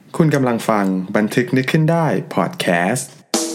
คุณกำลังฟังบันทึกนึกขึ้นได้พอดแคสต์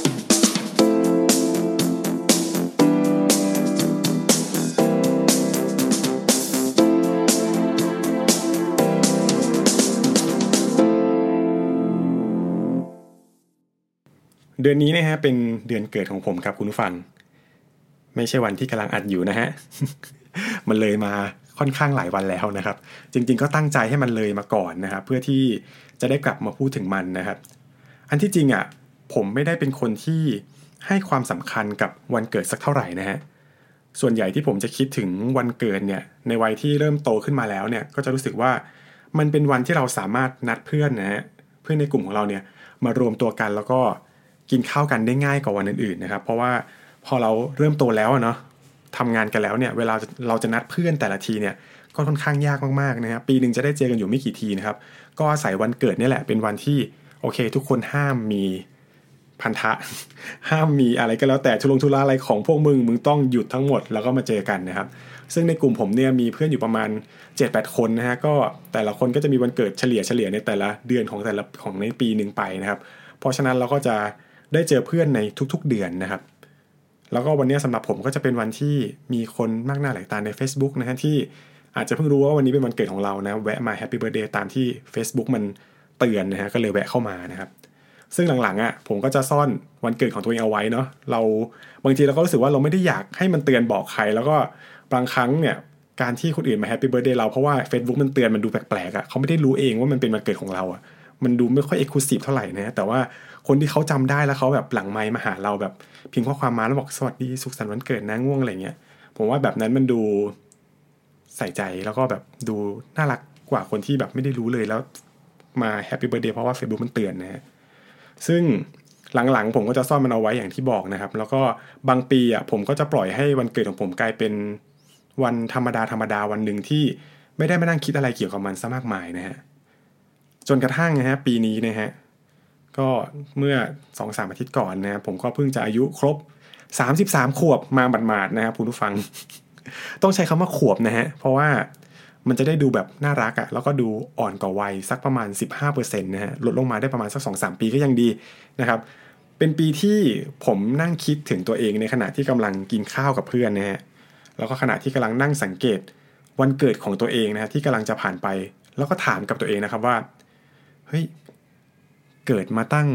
เดือนนี้นะฮะเป็นเดือนเกิดของผมครับคุณผู้ฟังไม่ใช่วันที่กำลังอัดอยู่นะฮะ มันเลยมาค่อนข้างหลายวันแล้วนะครับจริงๆก็ตั้งใจให้มันเลยมาก่อนนะครับเพื่อที่จะได้กลับมาพูดถึงมันนะครับอันที่จริงอ่ะผมไม่ได้เป็นคนที่ให้ความสำคัญกับวันเกิดสักเท่าไหร่นะฮะส่วนใหญ่ที่ผมจะคิดถึงวันเกิดเนี่ยในวัยที่เริ่มโตขึ้นมาแล้วเนี่ยก็จะรู้สึกว่ามันเป็นวันที่เราสามารถนัดเพื่อนนะฮะเพื่อนในกลุ่มของเราเนี่ยมารวมตัวกันแล้วก็กินข้าวกันได้ง่ายกว่าวันอื่นๆนะครับเพราะว่าพอเราเริ่มโตแล้วเนาะทำงานกันแล้วเนี่ยเวลาเราจะนัดเพื่อนแต่ละทีเนี่ยก็ค่อนข้างยากมากๆนะครับปีนึงจะได้เจอกันอยู่ไม่กี่ทีนะครับก็อาศัยวันเกิดนี่แหละเป็นวันที่โอเคทุกคนห้ามมีพันธะ ห้ามมีอะไรก็แล้วแต่ทุระอะไรของพวกมึงต้องหยุดทั้งหมดแล้วก็มาเจอกันนะครับซึ่งในกลุ่มผมเนี่ยมีเพื่อนอยู่ประมาณ 7-8 คนนะฮะก็แต่ละคนก็จะมีวันเกิดเฉลี่ยในแต่ละเดือนของในปีนึงไปนะครับเพราะฉะนั้นเราก็จะได้เจอเพื่อนในทุกๆเดือนนะครับแล้วก็วันนี้สำหรับผมก็จะเป็นวันที่มีคนมากหน้าหลายตาใน Facebook นะฮะที่อาจจะเพิ่งรู้ว่าวันนี้เป็นวันเกิดของเรานะแวะมา Happy Birthday ตามที่ Facebook มันเตือนนะฮะก็เลยแวะเข้ามานะครับซึ่งหลังๆอ่ะผมก็จะซ่อนวันเกิดของตัวเองเอาไว้เนาะเราบางทีเราก็รู้สึกว่าเราไม่ได้อยากให้มันเตือนบอกใครแล้วก็บางครั้งเนี่ยการที่คนอื่นมา Happy Birthday เราเพราะว่า Facebook มันเตือนมันดูแปลกๆอ่ะเขาไม่ได้รู้เองว่ามันเป็นวันเกิดของเราอ่ะมันดูไม่ค่อย exclusive เท่าไหร่นะแต่ว่าคนที่เขาจำได้แล้วเขาแบบหลังไมค์มาหาเราแบบพิมพ์ข้อความมาแล้วบอกสวัสดีสุขสันต์วันเกิดนะง่วงอะไรเงี้ยผมว่าแบบนั้นมันดูใส่ใจแล้วก็แบบดูน่ารักกว่าคนที่แบบไม่ได้รู้เลยแล้วมา Happy Birthday เพราะว่า Facebook มันเตือนนะฮะซึ่งหลังๆผมก็จะซ่อนมันเอาไว้อย่างที่บอกนะครับแล้วก็บางปีอ่ะผมก็จะปล่อยให้วันเกิดของผมกลายเป็นวันธรรมดาวันหนึ่งที่ไม่ได้มานั่งคิดอะไรเกี่ยวกับมันซะมากมายนะฮะจนกระทั่งนะฮะปีนี้นะฮะก็เมื่อ 2-3 อาทิตย์ก่อนนะผมก็เพิ่งจะอายุครบ33ขวบมาหมาดๆนะครับคุณผู้ฟัง ต้องใช้คำว่าขวบนะฮะเพราะว่ามันจะได้ดูแบบน่ารักอ่ะแล้วก็ดูอ่อนกว่าวัยสักประมาณ 15% นะฮะลดลงมาได้ประมาณสัก 2-3 ปีก็ยังดีนะครับเป็นปีที่ผมนั่งคิดถึงตัวเองในขณะที่กำลังกินข้าวกับเพื่อนนะฮะแล้วก็ขณะที่กำลังนั่งสังเกตวันเกิดของตัวเองนะฮะที่กำลังจะผ่านไปแล้วก็ถามกับตัวเองนะครับว่าเฮ้ยเกิดมาตั้ง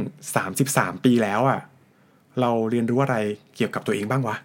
33ปีแล้วอ่ะเราเรียนรู้อะไรเกี่ยวกับตัวเองบ้างวะ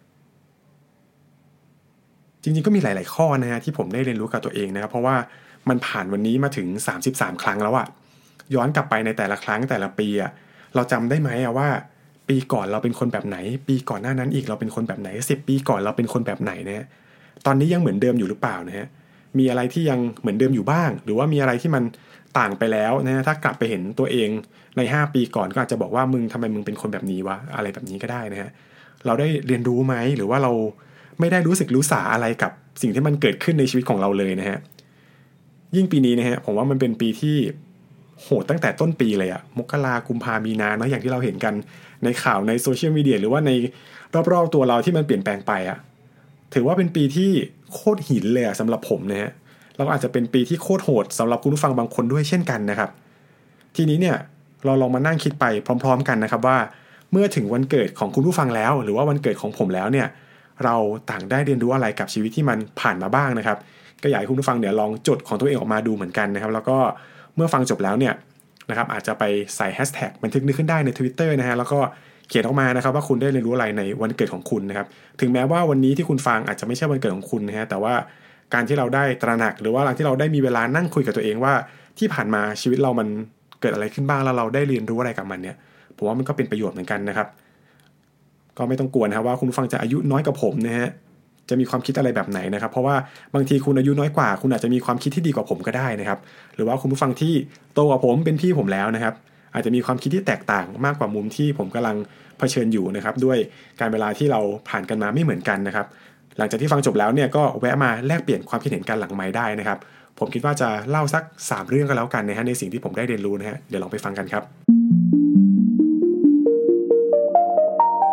จริงๆก็มีหลายๆข้อนะฮะที่ผมได้เรียนรู้กับตัวเองนะครับเพราะว่ามันผ่านวันนี้มาถึง33ครั้งแล้วอะย้อนกลับไปในแต่ละครั้งแต่ละปีอะเราจำได้ไหมอะว่าปีก่อนเราเป็นคนแบบไหนปีก่อนหน้านั้นอีกเราเป็นคนแบบไหน10ปีก่อนเราเป็นคนแบบไหนนะฮะตอนนี้ยังเหมือนเดิมอยู่หรือเปล่านะฮะมีอะไรที่ยังเหมือนเดิมอยู่บ้างหรือว่ามีอะไรที่มันต่างไปแล้วนะฮะถ้ากลับไปเห็นตัวเองใน5ปีก่อนก็อาจจะบอกว่าทำไมมึงเป็นคนแบบนี้วะอะไรแบบนี้ก็ได้นะฮะเราได้เรียนรู้ไหมหรือว่าเราไม่ได้รู้สึกรู้สาอะไรกับสิ่งที่มันเกิดขึ้นในชีวิตของเราเลยนะฮะยิ่งปีนี้นะฮะผมว่ามันเป็นปีที่โหดตั้งแต่ต้นปีเลยอะมกรากุมภามีนาเนาะอย่างที่เราเห็นกันในข่าวในโซเชียลมีเดียหรือว่าในรอบๆตัวเราที่มันเปลี่ยนแปลงไปอะถือว่าเป็นปีที่โคตรหินเลยอะสำหรับผมนะฮะแล้วก็อาจจะเป็นปีที่โคตรโหดสำหรับคุณผู้ฟังบางคนด้วยเช่นกันนะครับทีนี้เนี่ยเราลองมานั่งคิดไปพร้อมๆกันนะครับว่าเมื่อถึงวันเกิดของคุณผู้ฟังแล้วหรือว่าวันเกิดของผมแล้วเนี่ยเราต่างได้เรียนรู้อะไรกับชีวิตที่มันผ่านมาบ้างนะครับก็อยากให้คุณผู้ฟังเนี่ยลองจดของตัวเองออกมาดูเหมือนกันนะครับแล้วก็เมื่อฟังจบแล้วเนี่ยนะครับอาจจะไปใส่แฮชแท็กบันทึกนึกขึ้นได้ใน Twitter นะฮะแล้วก็เขียนออกมานะครับว่าคุณได้เรียนรู้อะไรในวันเกิดของคุณนะครับถึงแม้ว่าวันนี้ที่คุณฟังอาจจะไม่ใช่วันเกิดของคุณนะฮะแต่ว่าการที่เราได้ตระหนักหรือว่าการที่เราได้มีเวลานั่งคุยกับตัวเองว่าที่ผ่านมาชีวิตเรามันเกิดอะไรขึ้นบ้างแล้วเราได้เรียนรู้อะไรกับมันเนี่ยผมว่ามันก็เป็นประโยชน์เหมือนกันนะครับก็ไม่ต้องกลัวนะครับว่าคุณผู้ฟังจะอายุน้อยกว่าผมนะฮะจะมีความคิดอะไรแบบไหนนะครับเพราะว่าบางทีคุณอายุน้อยกว่าคุณอาจจะมีความคิดที่ดีกว่าผมก็ได้นะครับหรือว่าคุณผู้ฟังที่โตกว่าผมเป็นพี่ผมแล้วนะครับอาจจะมีความคิดที่แตกต่างมากกว่ามุมที่ผมกำลังเผชิญอยู่นะครับด้วยการเวลาที่เราผ่านกันมาไม่เหมือนกันนะครับหลังจากที่ฟังจบแล้วเนี่ยก็แวะมาแลกเปลี่ยนความคิดเห็นกันหลังไมค์ได้นะครับผมคิดว่าจะเล่าสัก3เรื่องก็แล้วกันนะฮะในสิ่งที่ผมได้เรียนรู้นะฮะเดี๋ยวลองไปฟังกันครับ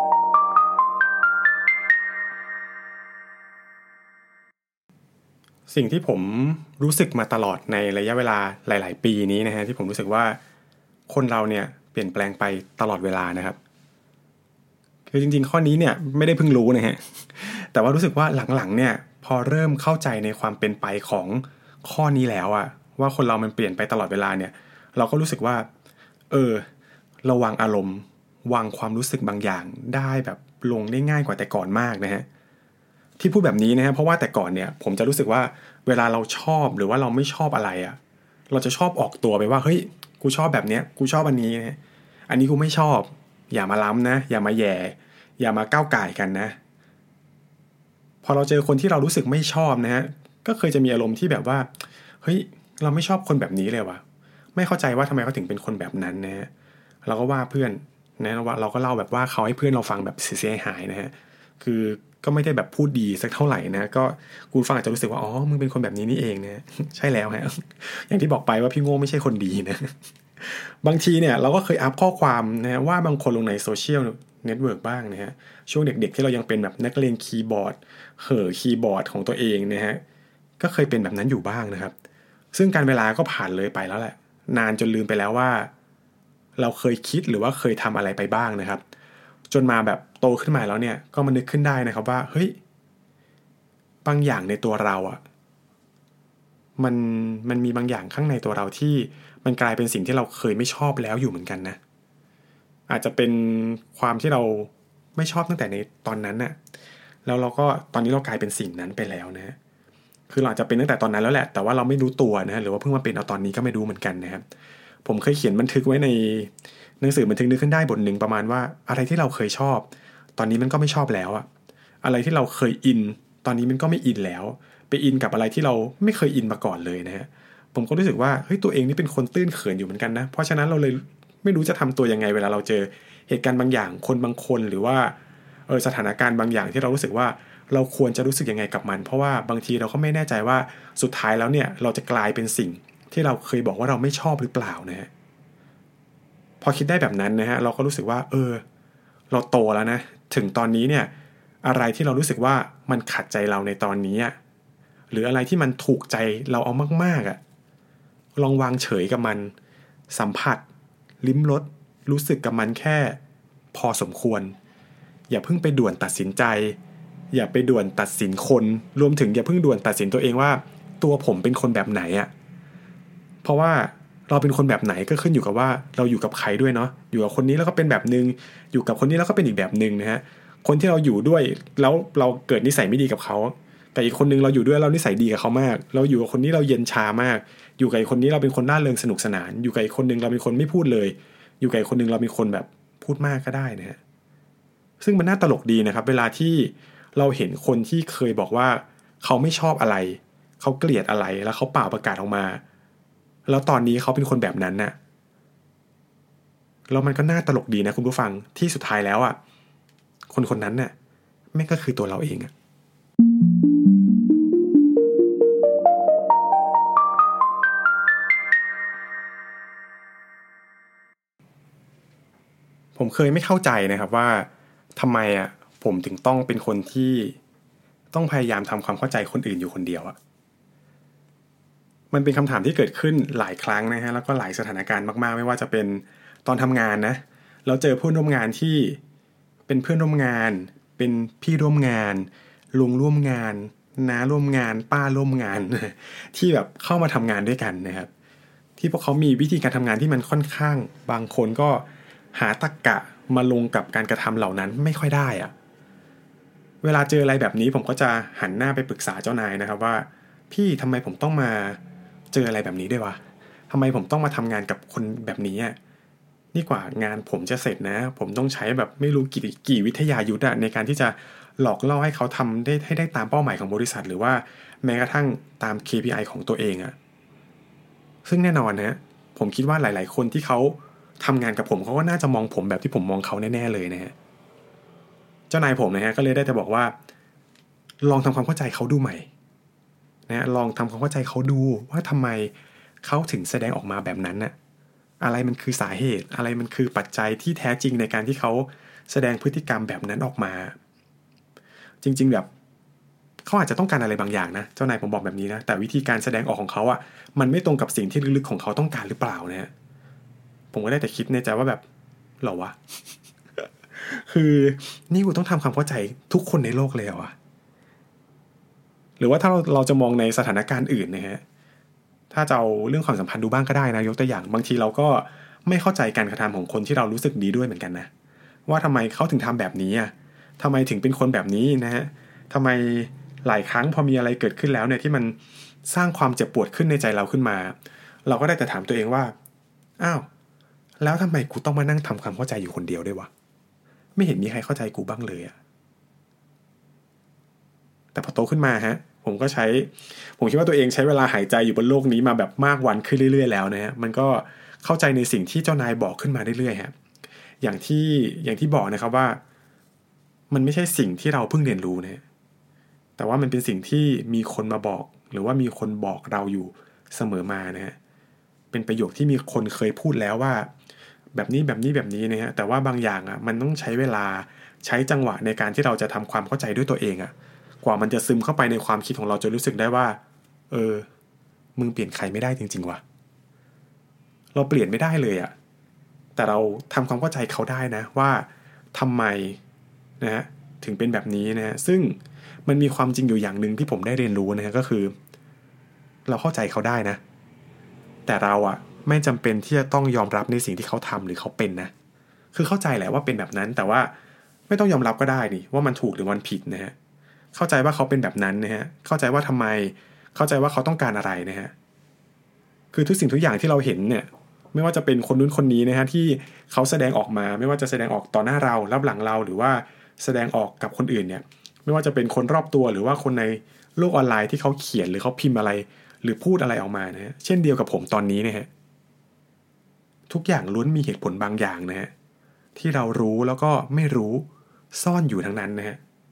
สิ่สิ่งที่ผมรู้สึกมาตลอดในระยะเวลาหลายๆปีนี้นะฮะที่ผมรู้สึกว่าคนเราเนี่ยเปลี่ยนแปลงไปตลอดเวลานะครับคือจริงๆข้อนี้เนี่ยไม่ได้เพิ่งรู้นะฮะแต่ว่ารู้สึกว่าหลังๆเนี่ยพอเริ่มเข้าใจในความเป็นไปของข้อนี้แล้วอะว่าคนเรามันเปลี่ยนไปตลอดเวลาเนี่ยเราก็รู้สึกว่าเราวางอารมณ์วางความรู้สึกบางอย่างได้แบบลงได้ง่ายกว่าแต่ก่อนมากนะฮะที่พูดแบบนี้นะฮะเพราะว่าแต่ก่อนเนี่ยผมจะรู้สึกว่าเวลาเราชอบหรือว่าเราไม่ชอบอะไรอะเราจะชอบออกตัวไปว่าเฮ้ยกูชอบแบบเนี้ยกูชอบอันนี้นะอันนี้กูไม่ชอบอย่ามาล้ำนะอย่ามาแย่อย่ามาก้าวก่ายกันนะพอเราเจอคนที่เรารู้สึกไม่ชอบนะฮะก็เคยจะมีอารมณ์ที่แบบว่าเฮ้ยเราไม่ชอบคนแบบนี้เลยว่ะไม่เข้าใจว่าทำไมเขาถึงเป็นคนแบบนั้นนะฮะเราก็ว่าเพื่อนนะว่าเราก็เล่าแบบว่าเขาให้เพื่อนเราฟังแบบเสียหายนะฮะคือก็ไม่ได้แบบพูดดีสักเท่าไหร่นะก็คุณฟังอาจจะรู้สึกว่าอ๋อมึงเป็นคนแบบนี้นี่เองนะใช่แล้วฮะอย่างที่บอกไปว่าพี่โง่ไม่ใช่คนดีนะบางทีเนี่ยเราก็เคยอัพข้อความนะว่าบางคนลงในโซเชียลเน็ตเวิร์กบ้างนะฮะช่วงเด็กๆที่เรายังเป็นแบบนักเลงคีย์บอร์ดคีย์บอร์ดของตัวเองนะฮะก็เคยเป็นแบบนั้นอยู่บ้างนะครับซึ่งการเวลาก็ผ่านเลยไปแล้วแหละนานจนลืมไปแล้วว่าเราเคยคิดหรือว่าเคยทำอะไรไปบ้างนะครับจนมาแบบโตขึ้นมาแล้วเนี่ยก็มานึกขึ้นได้นะครับว่าเฮ้ยบางอย่างในตัวเราอ่ะมันมีบางอย่างข้างในตัวเราที่มันกลายเป็นสิ่งที่เราเคยไม่ชอบแล้วอยู่เหมือนกันนะอาจจะเป็นความที่เราไม่ชอบตั้งแต่ในตอนนั้นน่ะแล้วเราก็ตอนนี้เรากลายเป็นสิ่งนั้นไปแล้วนะคือเราอาจจะเป็นตั้งแต่ตอนนั้นแล้วแหละแต่ว่าเราไม่รู้ตัวนะหรือว่าเพิ่งมาเป็นเอาตอนนี้ก็ไม่รู้เหมือนกันนะครับผมเคยเขียนบันทึกไว้ในหนังสือบันทึกนึกขึ้นได้บทหนึ่งประมาณว่าอะไรที่เราเคยชอบตอนนี้มันก็ไม่ชอบแล้วอะอะไรที่เราเคยอินตอนนี้มันก็ไม่อินแล้วไปอินกับอะไรที่เราไม่เคยอินมาก่อนเลยนะฮะผมก็รู้สึกว่าเฮ้ยตัวเองนี่เป็นคนตื้นเขินอยู่เหมือนกันนะเพราะฉะนั้นเราเลยไม่รู้จะทำตัวยังไงเวลาเราเจอเหตุการณ์บางอย่างคนบางคนหรือว่าสถานการณ์บางอย่างที่เรารู้สึกว่าเราควรจะรู้สึกยังไงกับมันเพราะว่าบางทีเราก็ไม่แน่ใจว่าสุดท้ายแล้วเนี่ยเราจะกลายเป็นสิ่งที่เราเคยบอกว่าเราไม่ชอบหรือเปล่านะฮะพอคิดได้แบบนั้นนะฮะเราก็รู้สึกว่าเราโตแล้วนะถึงตอนนี้เนี่ยอะไรที่เรารู้สึกว่ามันขัดใจเราในตอนนี้หรืออะไรที่มันถูกใจเราเอามากๆลองวางเฉยกับมันสัมผัสลิ้มรสรู้สึกกับมันแค่พอสมควรอย่าเพิ่งไปด่วนตัดสินใจอย่าไปด่วนตัดสินคนรวมถึงอย่าเพิ่งด่วนตัดสินตัวเองว่าตัวผมเป็นคนแบบไหนเพราะว่าเราเป็นคนแบบไหนก็ขึ้นอยู่กับว่าเราอยู่กับใครด้วยเนาะอยู่กับคนนี้แล้วก็เป็นแบบนึงอยู่กับคนนี้แล้วก็เป็นอีกแบบนึงนะฮะคนที่เราอยู่ด้วยแล้วเราเกิดนิสัยไม่ดีกับเขาแต่อีกคนนึงเราอยู่ด้วยเรานิสัยดีกับเขามากเราอยู่กับคนนี้เราเย็นชามากอยู่กับอีกคนนี้เราเป็นคนร่าเริงสนุกสนานอยู่กับอีกคนนึงเราเป็นคนไม่พูดเลยอยู่กับอีกคนนึงเราเป็นคนแบบพูดมากก็ได้นะฮะซึ่งมันน่าตลกดีนะครับเวลาที่เราเห็นคนที่เคยบอกว่าเขาไม่ชอบอะไรเขาเกลียดอะไรแล้วเขาเป่าประกาศออกมาแล้วตอนนี้เขาเป็นคนแบบนั้นน่ะแล้วมันก็น่าตลกดีนะคุณผู้ฟังที่สุดท้ายแล้วคนคนนั้นน่ะแม่งก็คือตัวเราเองผมเคยไม่เข้าใจนะครับว่าทำไมผมถึงต้องเป็นคนที่ต้องพยายามทำความเข้าใจคนอื่นอยู่คนเดียวมันเป็นคำถามที่เกิดขึ้นหลายครั้งนะฮะแล้วก็หลายสถานการณ์มากๆไม่ว่าจะเป็นตอนทำงานนะเราเจอเพื่อนร่วมงานที่เป็นเพื่อนร่วมงานเป็นพี่ร่วมงานลุงร่วมงานน้าร่วมงานป้าร่วมงานที่แบบเข้ามาทำงานด้วยกันนะครับที่พวกเขามีวิธีการทำงานที่มันค่อนข้างบางคนก็หาตรรกะมาลงกับการกระทำเหล่านั้นไม่ค่อยได้เวลาเจออะไรแบบนี้ผมก็จะหันหน้าไปปรึกษาเจ้านายนะครับว่าพี่ทำไมผมต้องมาเจออะไรแบบนี้ด้วยวะทำไมผมต้องมาทำงานกับคนแบบนี้นี่กว่างานผมจะเสร็จนะผมต้องใช้แบบไม่รู้กี่วิทยายุทธ์ในการที่จะหลอกล่อให้เขาทำได้ให้ได้ตามเป้าหมายของบริษัทหรือว่าแม้กระทั่งตาม KPI ของตัวเองซึ่งแน่นอนนะผมคิดว่าหลายๆคนที่เขาทำงานกับผมเขาก็น่าจะมองผมแบบที่ผมมองเขาแน่ๆเลยนะฮะเจ้านายผมนะฮะก็เลยได้แต่บอกว่าลองทำความเข้าใจเขาดูใหม่นะลองทำความเข้าใจเขาดูว่าทำไมเขาถึงแสดงออกมาแบบนั้นอะไรมันคือสาเหตุอะไรมันคือปัจจัยที่แท้จริงในการที่เขาแสดงพฤติกรรมแบบนั้นออกมาจริงๆแบบเขาอาจจะต้องการอะไรบางอย่างนะเจ้านายผมบอกแบบนี้นะแต่วิธีการแสดงออกของเขาอ่ะมันไม่ตรงกับสิ่งที่ลึกๆของเขาต้องการหรือเปล่านะฮะผมก็ได้แต่คิดในใจว่าแบบหรอวะ คือนี่กูต้องทำความเข้าใจทุกคนในโลกเลยเหรอวะหรือว่าถ้าเราจะมองในสถานการณ์อื่นนะฮะถ้าจะเอาเรื่องความสัมพันธ์ดูบ้างก็ได้นะยกตัวอย่างบางทีเราก็ไม่เข้าใจการกระทำของคนที่เรารู้สึกดีด้วยเหมือนกันนะว่าทำไมเขาถึงทำแบบนี้อ่ะทำไมถึงเป็นคนแบบนี้นะฮะทำไมหลายครั้งพอมีอะไรเกิดขึ้นแล้วเนี่ยที่มันสร้างความเจ็บปวดขึ้นในใจเราขึ้นมาเราก็ได้แต่ถามตัวเองว่าอ้าวแล้วทำไมกูต้องมานั่งทำความเข้าใจอยู่คนเดียวด้วยวะไม่เห็นมีใครเข้าใจกูบ้างเลยอะแต่พอโตขึ้นมาฮะผมคิดว่าตัวเองใช้เวลาหายใจอยู่บนโลกนี้มาแบบมากวันขึ้นเรื่อยๆแล้วนะฮะมันก็เข้าใจในสิ่งที่เจ้านายบอกขึ้นมาเรื่อยๆฮะอย่างที่บอกนะครับว่ามันไม่ใช่สิ่งที่เราเพิ่งเรียนรู้นะแต่ว่ามันเป็นสิ่งที่มีคนมาบอกหรือว่ามีคนบอกเราอยู่เสมอมานะฮะเป็นประโยคที่มีคนเคยพูดแล้วว่าแบบนี้แบบนี้แบบนี้นะฮะแต่ว่าบางอย่างอ่ะมันต้องใช้เวลาใช้จังหวะในการที่เราจะทำความเข้าใจด้วยตัวเองอ่ะกว่ามันจะซึมเข้าไปในความคิดของเราจนรู้สึกได้ว่ามึงเปลี่ยนใครไม่ได้จริงๆว่ะเราเปลี่ยนไม่ได้เลยอ่ะแต่เราทำความเข้าใจเขาได้นะว่าทำไมนะฮะถึงเป็นแบบนี้นะฮะซึ่งมันมีความจริงอยู่อย่างหนึ่งที่ผมได้เรียนรู้นะฮะก็คือเราเข้าใจเขาได้นะแต่เราอ่ะไม่จำเป็นที่จะต้องยอมรับในสิ่งที่เขาทำหรือเขาเป็นนะคือเข้าใจแหละว่าเป็นแบบนั้นแต่ว่าไม่ต้องยอมรับก็ได้นี่ว่ามันถูกหรือมันผิดนะฮะเข้าใจว่าเขาเป็นแบบนั้นนะฮะเข้าใจว่าทำไมเข้าใจว่าเขาต้องการอะไรนะฮะคือทุกสิ่งทุกอย่างที่เราเห็นเนี่ยไม่ว่าจะเป็นคนนู้นคนนี้นะฮะที่เขาแสดงออกมาไม่ว่าจะแสดงออกต่อหน้าเรารับหลังเราหรือว่าแสดงออกกับคนอื่นเนี่ยไม่ว่าจะเป็นคนรอบตัวหรือว่าคนในโลกออนไลน์ที่เขาเขียนหรือเขาพิมพ์อะไรหรือพูดอะไรออกมานะฮะเช่นเดียวกับผมตอนนี้นะฮะทุกอย่างล้วนมีเหตุผลบางอย่างนะฮะที่เรารู้แล้วก็ไม่รู้ซ่อนอยู่ทั้งนั้นนะฮะ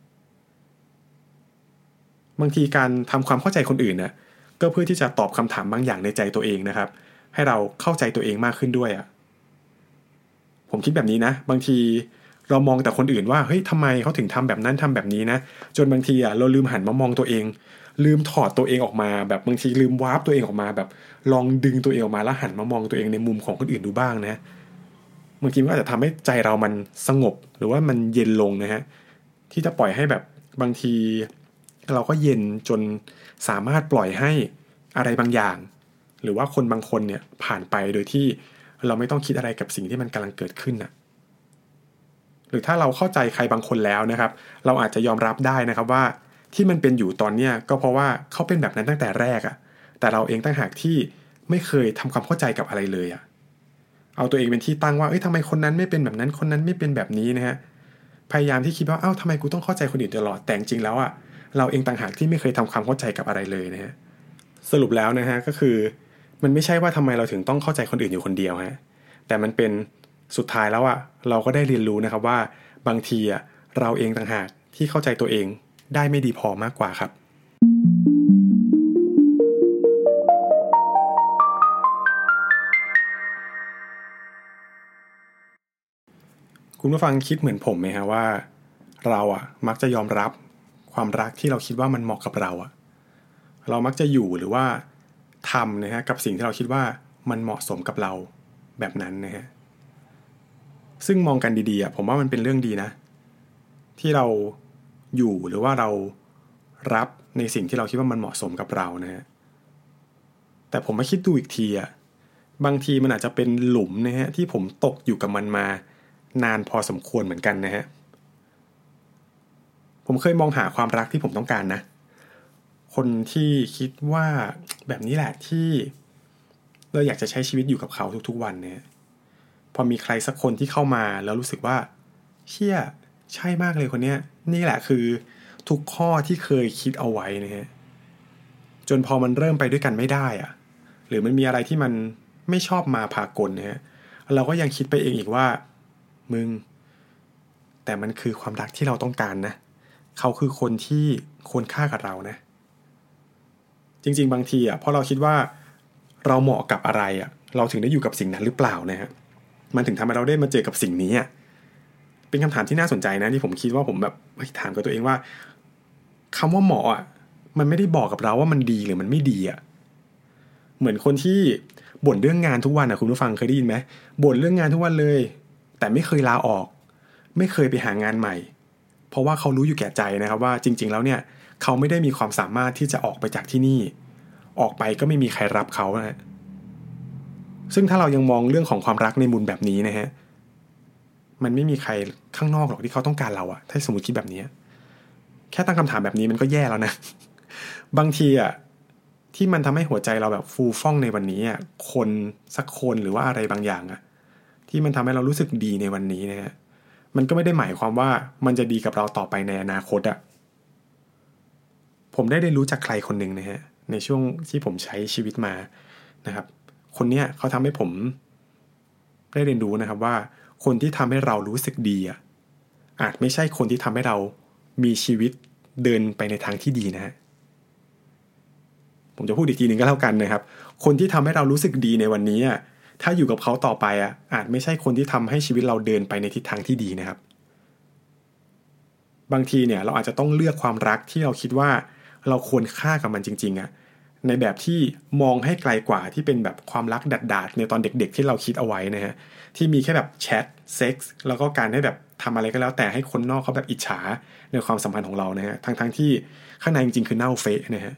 บางทีการทำความเข้าใจคนอื่นน่ะก็เพื่อที่จะตอบคำถามบางอย่างในใจตัวเองนะครับให้เราเข้าใจตัวเองมากขึ้นด้วยอ่ะผมคิดแบบนี้นะบางทีเรามองแต่คนอื่นว่าเฮ้ยทำไมเขาถึงทำแบบนั้นทำแบบนี้นะจนบางทีอ่ะเราลืมหันมามองตัวเองลืมถอดตัวเองออกมาแบบบางทีลืมวาร์ปตัวเองออกมาแบบลองดึงตัวเองออกมาแล้วหันมามองตัวเองในมุมของคนอื่นดูบ้างนะบางทีมันก็อาจจะทำให้ใจเรามันสงบหรือว่ามันเย็นลงนะฮะที่จะปล่อยให้แบบบางทีเราก็เย็นจนสามารถปล่อยให้อะไรบางอย่างหรือว่าคนบางคนเนี่ยผ่านไปโดยที่เราไม่ต้องคิดอะไรกับสิ่งที่มันกำลังเกิดขึ้นน่ะหรือถ้าเราเข้าใจใครบางคนแล้วนะครับเราอาจจะยอมรับได้นะครับว่าที่มันเป็นอยู่ตอนเนี้ยก็เพราะว่าเขาเป็นแบบนั้นตั้งแต่แรกอ่ะแต่เราเองต่างหากที่ไม่เคยทำความเข้าใจกับอะไรเลยอ่ะเอาตัวเองเป็นที่ตั้งว่าเอ้ยทำไมคนนั้นไม่เป็นแบบนั้นคนนั้นไม่เป็นแบบนี้นะฮะพยายามที่คิดว่าเอ้าทำไมกูต้องเข้าใจคนอื่นตลอดแต่จริงแล้วอ่ะเราเองต่างหากที่ไม่เคยทำความเข้าใจกับอะไรเลยนะฮะสรุปแล้วนะฮะก็คือมันไม่ใช่ว่าทำไมเราถึงต้องเข้าใจคนอื่นอยู่คนเดียวฮะแต่มันเป็นสุดท้ายแล้วอ่ะเราก็ได้เรียนรู้นะครับว่าบางทีอ่ะเราเองต่างหากที่เข้าใจตัวเองได้ไม่ดีพอมากกว่าครับคุณผู้ฟังคิดเหมือนผมไหมฮะว่าเราอ่ะมักจะยอมรับความรักที่เราคิดว่ามันเหมาะกับเราอ่ะเรามักจะอยู่หรือว่าทำนะฮะกับสิ่งที่เราคิดว่ามันเหมาะสมกับเราแบบนั้นนะฮะซึ่งมองกันดีๆอ่ะผมว่ามันเป็นเรื่องดีนะที่เราอยู่หรือว่าเรารับในสิ่งที่เราคิดว่ามันเหมาะสมกับเรานะฮะแต่ผมมาคิดดูอีกทีอ่ะบางทีมันอาจจะเป็นหลุมนะฮะที่ผมตกอยู่กับมันมานานพอสมควรเหมือนกันนะฮะผมเคยมองหาความรักที่ผมต้องการนะคนที่คิดว่าแบบนี้แหละที่เราอยากจะใช้ชีวิตอยู่กับเขาทุกๆวันเนี่ยพอมีใครสักคนที่เข้ามาแล้วรู้สึกว่าเชี่ยใช่มากเลยคนเนี้ยนี่แหละคือทุกข้อที่เคยคิดเอาไว้นะฮะจนพอมันเริ่มไปด้วยกันไม่ได้อะหรือมันมีอะไรที่มันไม่ชอบมาพากลนะฮะเราก็ยังคิดไปเองอีกว่ามึงแต่มันคือความรักที่เราต้องการนะเขาคือคนที่ควรค่ากับเรานะจริงๆบางทีอ่ะเพราะเราคิดว่าเราเหมาะกับอะไรอ่ะเราถึงได้อยู่กับสิ่งนั้นหรือเปล่านะฮะมันถึงทำให้เราได้มาเจอกับสิ่งนี้อ่ะเป็นคำถามที่น่าสนใจนะที่ผมคิดว่าผมแบบถามกับตัวเองว่าคำว่าเหมาะอ่ะมันไม่ได้บอกกับเราว่ามันดีหรือมันไม่ดีอ่ะเหมือนคนที่บ่นเรื่องงานทุกวันอ่ะคุณผู้ฟังเคยได้ยินไหมบ่นเรื่องงานทุกวันเลยแต่ไม่เคยลาออกไม่เคยไปหางานใหม่เพราะว่าเขารู้อยู่แก่ใจนะครับว่าจริงๆแล้วเนี่ยเขาไม่ได้มีความสามารถที่จะออกไปจากที่นี่ออกไปก็ไม่มีใครรับเขานะซึ่งถ้าเรายังมองเรื่องของความรักในมุมแบบนี้นะฮะมันไม่มีใครข้างนอกหรอกที่เขาต้องการเราอะถ้าสมมติคิดแบบนี้แค่ตั้งคำถามแบบนี้มันก็แย่แล้วนะบางทีอะที่มันทำให้หัวใจเราแบบฟูฟ่องในวันนี้อะคนสักคนหรือว่าอะไรบางอย่างอะที่มันทำให้เรารู้สึกดีในวันนี้นะฮะมันก็ไม่ได้หมายความว่ามันจะดีกับเราต่อไปในอนาคตอะผมได้รู้จักใครคนหนึ่งนะฮะในช่วงที่ผมใช้ชีวิตมานะครับคนเนี้ยเขาทำให้ผมได้เรียนรู้นะครับว่าคนที่ทำให้เรารู้สึกดีอ่ะอาจไม่ใช่คนที่ทำให้เรามีชีวิตเดินไปในทางที่ดีนะฮะผมจะพูดอีกทีหนึ่งก็แล้วกันนะครับคนที่ทำให้เรารู้สึกดีในวันนี้อ่ะถ้าอยู่กับเขาต่อไปอ่ะอาจไม่ใช่คนที่ทำให้ชีวิตเราเดินไปในทิศทางที่ดีนะครับบางทีเนี่ยเราอาจจะต้องเลือกความรักที่เราคิดว่าเราควรค่ากับมันจริงๆอ่ะในแบบที่มองให้ไกลกว่าที่เป็นแบบความรักดาดๆในตอนเด็กๆที่เราคิดเอาไว้นะฮะที่มีแค่แบบแชทเซ็กส์แล้วก็การให้แบบทำอะไรก็แล้วแต่ให้คนนอกเขาแบบอิจฉาในความสัมพันธ์ของเรานะฮะทั้งที่ข้างในจริงๆคือเน่าเฟะนะฮะ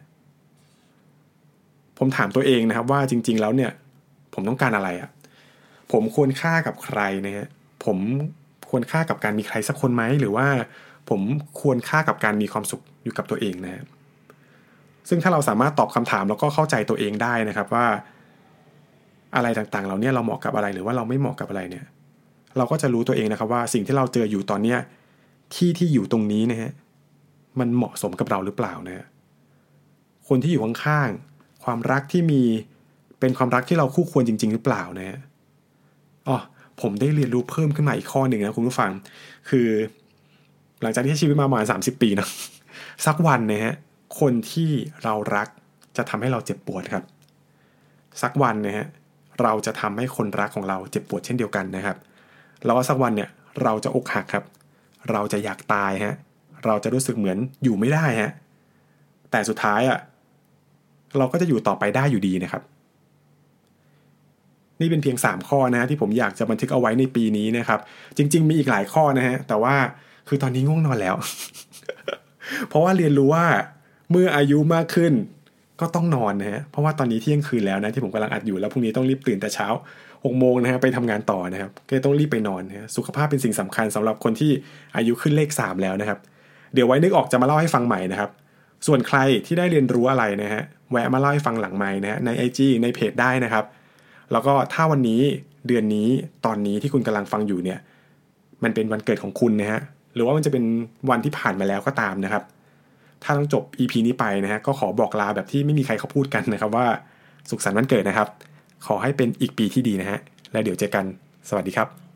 ผมถามตัวเองนะครับว่าจริงๆแล้วเนี่ยผมต้องการอะไรอ่ะผมควรค่ากับใครนะฮะผมควรค่ากับการมีใครสักคนไหมหรือว่าผมควรค่ากับการมีความสุขอยู่กับตัวเองนะฮะซึ่งถ้าเราสามารถตอบคำถามแล้วก็เข้าใจตัวเองได้นะครับว่าอะไรต่างๆเราเนี่ยเราเหมาะกับอะไรหรือว่าเราไม่เหมาะกับอะไรเนี่ยเราก็จะรู้ตัวเองนะครับว่าสิ่งที่เราเจออยู่ตอนเนี้ยที่อยู่ตรงนี้นะฮะมันเหมาะสมกับเราหรือเปล่านะฮะคนที่อยู่ข้างๆความรักที่มีเป็นความรักที่เราคู่ควรจริงๆหรือเปล่านะฮะอ๋อผมได้เรียนรู้เพิ่มขึ้นมาอีกข้อหนึ่งนะคุณผู้ฟังคือหลังจากที่ใช้ชีวิตมาประมาณ30 ปีนะสักวันนะฮะคนที่เรารักจะทำให้เราเจ็บปวดครับสักวันนะฮะเราจะทำให้คนรักของเราเจ็บปวดเช่นเดียวกันนะครับแล้วก็สักวันเนี่ยเราจะอกหักครับเราจะอยากตายฮะเราจะรู้สึกเหมือนอยู่ไม่ได้ฮะแต่สุดท้ายอ่ะเราก็จะอยู่ต่อไปได้อยู่ดีนะครับนี่เป็นเพียง3 ข้อนะฮะที่ผมอยากจะบันทึกเอาไว้ในปีนี้นะครับจริงๆมีอีกหลายข้อนะฮะแต่ว่าคือตอนนี้ง่วงนอนแล้ว เพราะว่าเรียนรู้ว่าเมื่ออายุมากขึ้นก็ต้องนอนนะฮะเพราะว่าตอนนี้เที่ยงคืนแล้วนะที่ผมกำลังอัดอยู่แล้วพรุ่งนี้ต้องรีบตื่นแต่เช้า6 โมงนะฮะไปทำงานต่อนะครับก็ต้องรีบไปนอนนะฮะสุขภาพเป็นสิ่งสำคัญสำหรับคนที่อายุขึ้นเลข3แล้วนะครับเดี๋ยวไว้นึกออกจะมาเล่าให้ฟังใหม่นะครับส่วนใครที่ได้เรียนรู้อะไรนะฮะแวะมาเล่าให้ฟังหลังไมค์นะฮะใน IG ในเพจได้นะครับแล้วก็ถ้าวันนี้เดือนนี้ตอนนี้ที่คุณกำลังฟังอยู่เนี่ยมันเป็นวันเกิดของคุณนะฮะหรือว่ามันจะเป็นวันที่ผ่านมาแล้วก็ตามนะครับถ้าต้องจบ EP นี้ไปนะฮะก็ขอบอกลาแบบที่ไม่มีใครเขาพูดกันนะครับว่าสุขสันต์วันเกิดนะครับขอให้เป็นอีกปีที่ดีนะฮะและเดี๋ยวเจอกันสวัสดีครับ